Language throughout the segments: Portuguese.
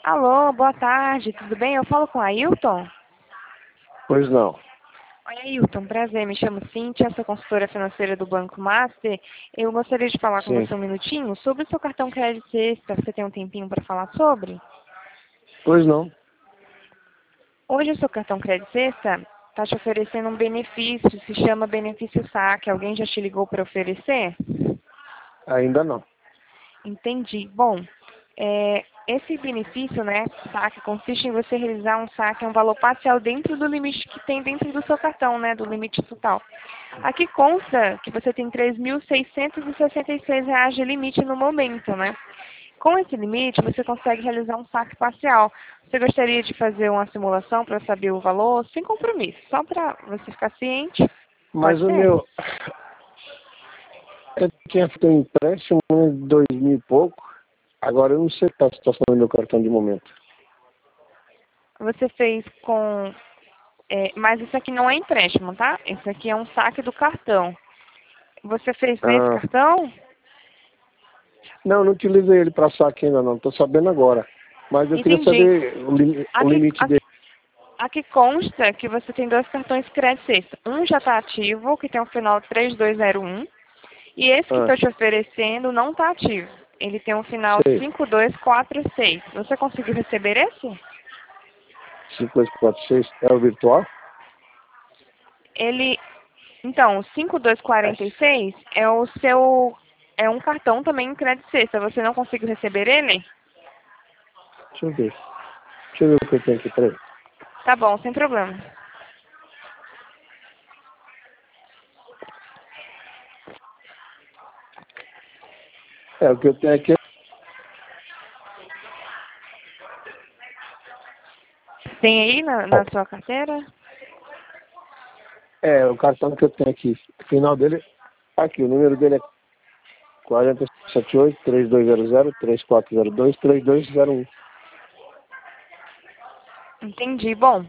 Alô, boa tarde, tudo bem? Eu falo com a Ailton? Pois não. Oi, Ailton, prazer, me chamo Cíntia, sou consultora financeira do Banco Master. Eu gostaria de falar com Sim. você um minutinho sobre o seu cartão crédito extra. Você tem um tempinho para falar sobre? Pois não. Hoje o seu cartão crédito extra está te oferecendo um benefício, se chama benefício saque. Alguém já te ligou para oferecer? Ainda não. Entendi. Bom, esse benefício, né, saque, consiste em você realizar um saque, um valor parcial dentro do limite que tem dentro do seu cartão, né, do limite total. Aqui consta que você tem R$ 3.666 de limite no momento, né? Com esse limite, você consegue realizar um saque parcial. Você gostaria de fazer uma simulação para saber o valor? Sem compromisso, só para você ficar ciente? Mas Pode o ser? meu. Eu tinha feito um empréstimo em 2000 e pouco. Agora eu não sei qual a situação do meu cartão de momento. Você fez com... mas isso aqui não é empréstimo, tá? Isso aqui é um saque do cartão. Você fez nesse Ah, cartão? não utilizei ele para saque ainda não. Estou sabendo agora. Mas eu queria Entendi. saber o Aqui, limite aqui, dele. aqui consta que você tem dois cartões crédito extra. Um já está ativo, que tem o final 3201. E esse que Ah, estou te oferecendo não está ativo. Ele tem um final sei. 5246. Você conseguiu receber esse? 5246 é o virtual? Ele, então, o É. 5246 é o seu, é um cartão também em crédito sexta. Você não conseguiu receber ele? Deixa eu ver. Deixa eu ver o que eu tenho aqui. Peraí. Tá bom, sem problema. O que eu tenho aqui Tem aí na sua carteira? é o cartão que eu tenho aqui. O final dele. Aqui, o número dele é 4078-3200-3402-3201. Entendi. Bom,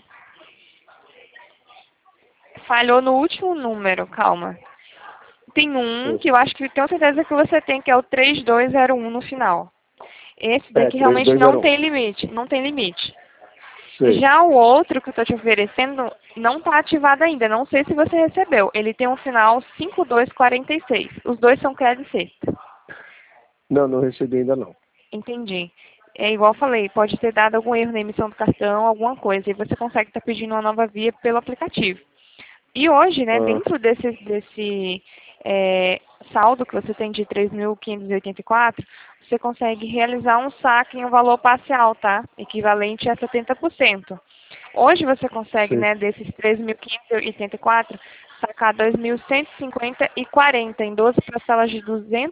falhou no último número, calma. Tem um Sim. que eu acho que tenho certeza que você tem, que é o 3201 no final. Esse É, daqui realmente não 3201. tem limite, não tem limite. Sei. Já o outro que eu estou te oferecendo não está ativado ainda, não sei se você recebeu. Ele tem um final 5246. Os dois são crédito sexta. Não, não recebi ainda não. Entendi. É igual eu falei, pode ter dado algum erro na emissão do cartão, alguma coisa, e você consegue estar pedindo uma nova via pelo aplicativo. E hoje, né, Ah, dentro desse saldo que você tem de 3.584, você consegue realizar um saque em um valor parcial, tá? Equivalente a 70%. Hoje você consegue, sei. né, desses 3.584, sacar 2.150,40 em 12 parcelas de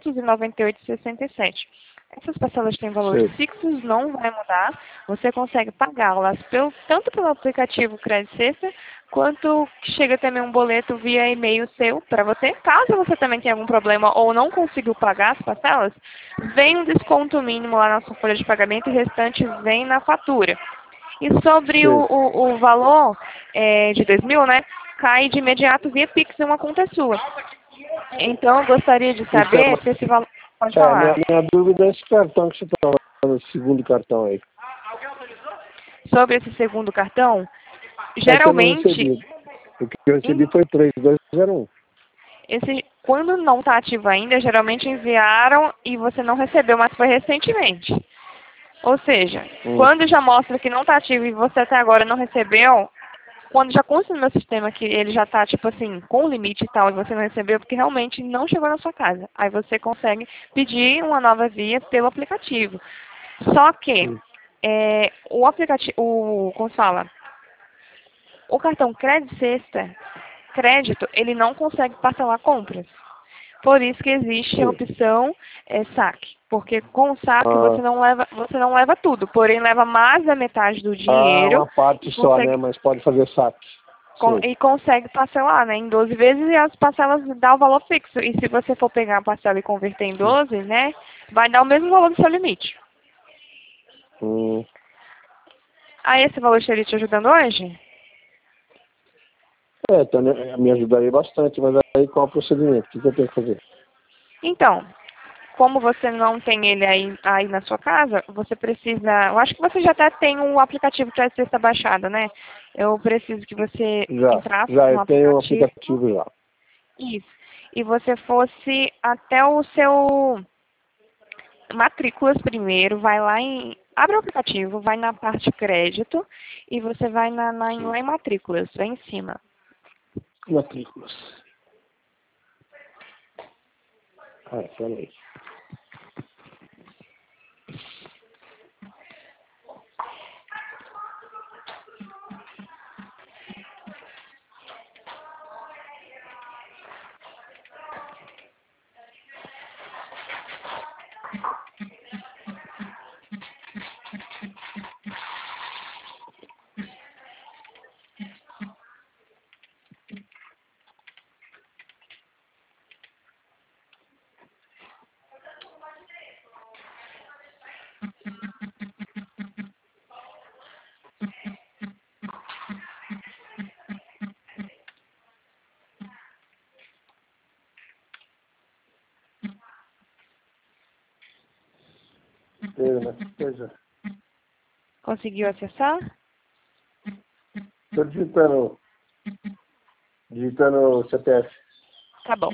298,67. Essas parcelas têm valores Sei. fixos, não vai mudar. Você consegue pagá-las tanto pelo aplicativo Crédito Sexta, quanto chega também um boleto via e-mail seu para você. Caso você também tenha algum problema ou não conseguiu pagar as parcelas, vem um desconto mínimo lá na sua folha de pagamento e o restante vem na fatura. E sobre Sei. o valor de 2.000, né, cai de imediato via Pix em uma conta sua. Então, eu gostaria de Então, saber se esse valor... Pode minha, falar. minha dúvida é esse cartão que você está falando, esse segundo cartão aí. Sobre esse segundo cartão, É que eu não geralmente, recebi. O que eu recebi foi 3201. quando não está ativo ainda, geralmente enviaram e você não recebeu, mas foi recentemente. Ou seja, Hum, quando já mostra que não está ativo e você até agora não recebeu, quando já consta no meu sistema que ele já está, tipo assim, com limite e tal, e você não recebeu, porque realmente não chegou na sua casa. Aí você consegue pedir uma nova via pelo aplicativo. Só que hum. o aplicativo, como se fala, o cartão crédito sexta, crédito, ele não consegue parcelar compras. Por isso que existe a Sei. opção saque. Porque com o saque Ah, você não leva tudo, porém leva mais da metade do dinheiro uma parte e só, né? Mas pode fazer saque. Sei. consegue parcelar, né, em 12 vezes e as parcelas dão o valor fixo. E se você for pegar a parcela e converter em Hum. 12, né, vai dar o mesmo valor do seu limite. Hum. Aí esse valor estaria te ajudando hoje? Então, me ajudaria bastante, mas aí qual é o procedimento? O que eu tenho que fazer? Então, como você não tem ele aí na sua casa, você precisa... Eu acho que você já até tem um aplicativo para cesta baixada, né? Eu preciso que você entrasse Já, no eu tenho um aplicativo. aplicativo já. Isso. E você fosse até o seu matrículas primeiro, vai lá em... Abre o aplicativo, vai na parte crédito e você vai lá em matrículas, lá em cima. Matrículas. Ah, peraí. Coisa. Conseguiu acessar? Estou digitando o CPF. Tá bom.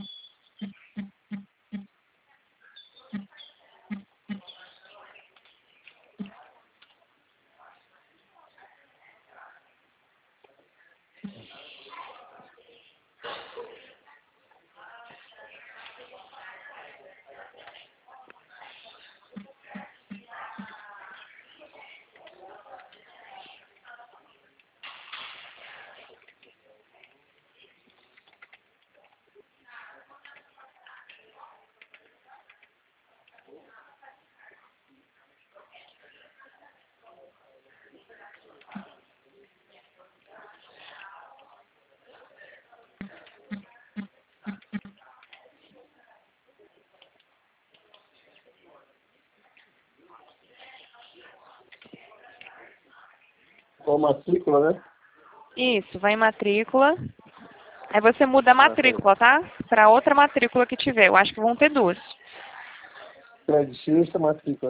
Com matrícula, né? Isso, vai em matrícula. Aí você muda a matrícula, tá? Para outra matrícula que tiver. Eu acho que vão ter duas. Credicista, matrícula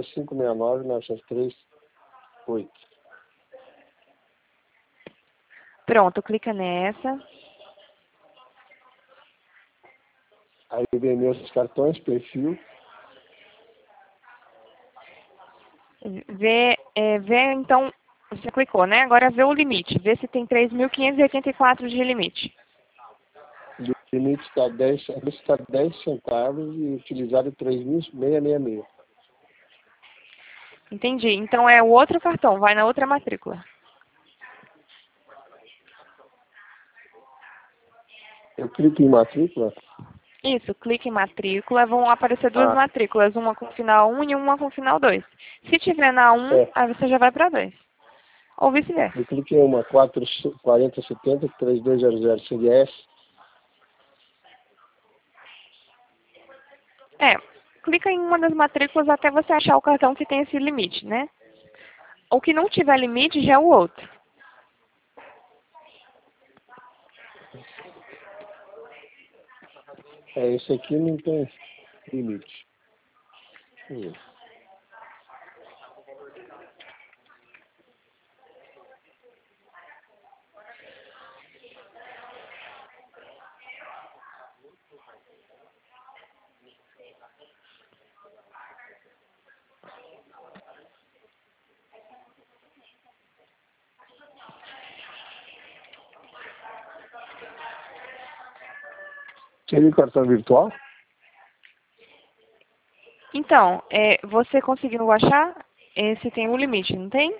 569-903-8. Pronto, clica nessa. Aí vem meus cartões, perfil. Vê, então, você clicou, né? Agora vê o limite. Vê se tem 3.584 de limite. O limite está 10 centavos e utilizado 3.666. Entendi. Então é o outro cartão, vai na outra matrícula. Eu clico em matrícula. Isso, clique em matrícula, vão aparecer duas matrículas, uma com final 1 e uma com final 2. Se tiver na 1, aí você já vai para 2. Ou vice-versa. Eu cliquei em uma 4070-3200 CDS. Clica em uma das matrículas até você achar o cartão que tem esse limite, né? O que não tiver limite já é o outro. Esse aqui não tem limite. Seria o cartão virtual? Então, você conseguiu achar? Esse tem um limite, não tem?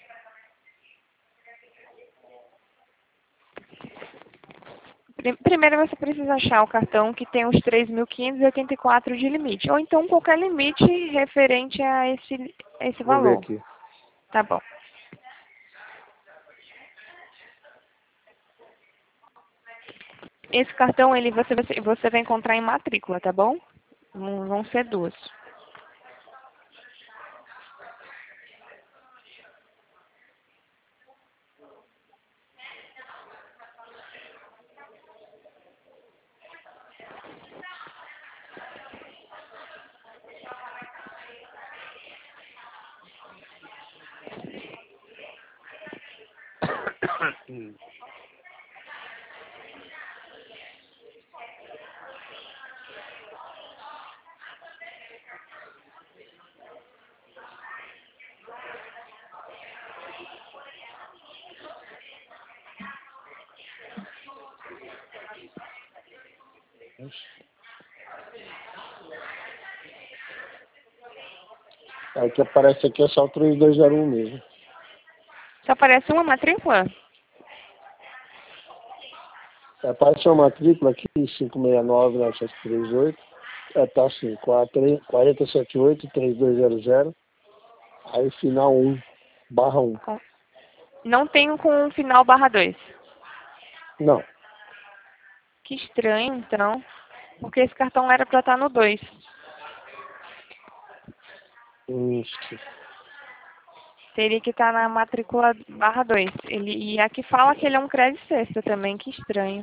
Primeiro você precisa achar o cartão que tem os 3.584 de limite. Ou então qualquer limite referente a esse Vou ver valor. aqui. Tá bom. Esse cartão você vai encontrar em matrícula, tá bom? Vão ser duas. Hum. Aí que aparece aqui é só o 3201 mesmo. Só aparece uma matrícula? Aparece uma matrícula aqui, 569-938. Tá assim, 4078-3200. Aí final 1/1. Não tem um com final /2. Não. Que estranho, então. Porque esse cartão era para estar no 2. Isso. Teria que estar na matrícula /2. E aqui fala que ele é um crédito sexta também. Que estranho.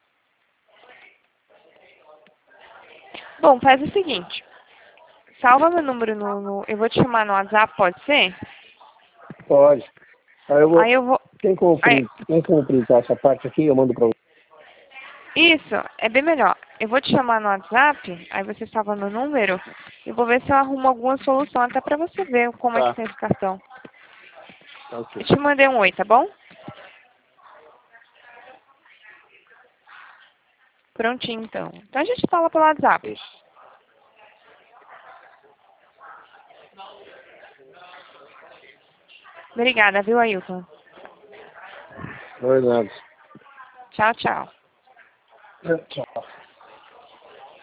Bom, faz o seguinte. Salva meu número eu vou te chamar no WhatsApp, pode ser? Pode. Aí eu vou... Tem como printar essa parte aqui? Eu mando pra você. Isso, é bem melhor. Eu vou te chamar no WhatsApp, aí você salva meu número, e vou ver se eu arrumo alguma solução até pra você ver como é que tem esse cartão. Ok. Eu te mandei um oi, tá bom? Prontinho, então. Então a gente fala pelo WhatsApp. Isso. Obrigada, viu, Ailton? Não é nada. Tchau, tchau. Tchau.